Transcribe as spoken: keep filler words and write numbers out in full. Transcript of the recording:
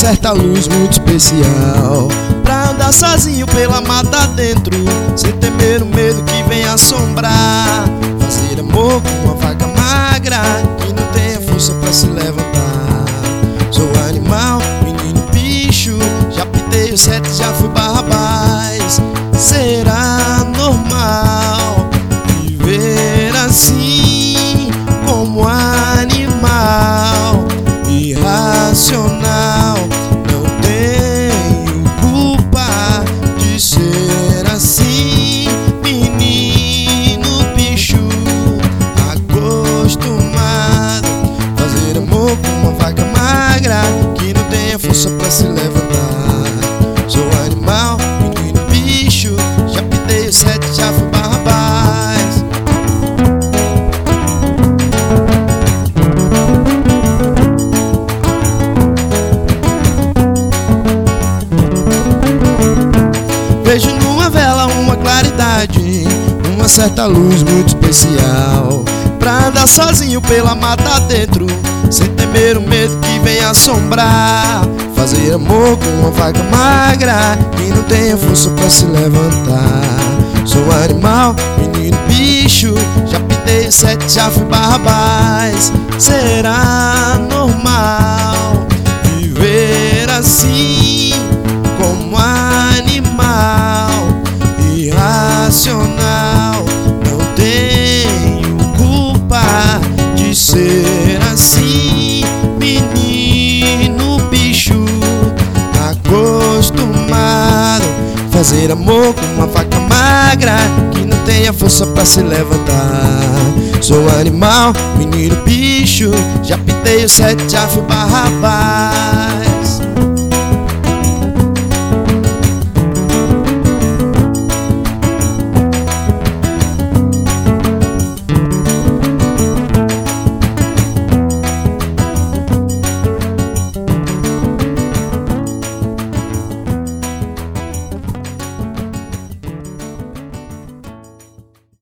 certa luz muito especial, pra andar sozinho pela mata dentro, sem temer o medo que vem assombrar. Fazer amor com uma vaca magra que não tenha força pra se levantar. Sou animal, menino, bicho, já pitei o sete, já fui Barrabás. Será normal viver assim, como animal irracional? Não tenho culpa de ser assim, menino, bicho, acostumado. Fazer amor com uma vaca magra que não tenha força pra se levantar. Sou animal, menino, bicho, já pitei o sete, já fui Barrabás. Vejo numa vela uma claridade, uma certa luz muito especial, pra andar sozinho pela mata dentro, sem temer o medo que vem assombrar. Fazer amor com uma vaca magra que não tenha força pra se levantar. Sou animal, menino, bicho, já pitei o sete, já fui Barrabás. Será normal viver assim, como animal irracional? Não tenho culpa de ser assim, menino, bicho, acostumado. Fazer amor com uma vaca magra que não tenha força pra se levantar. Sou animal, menino, bicho, já pitei o sete, já fui Barrabás.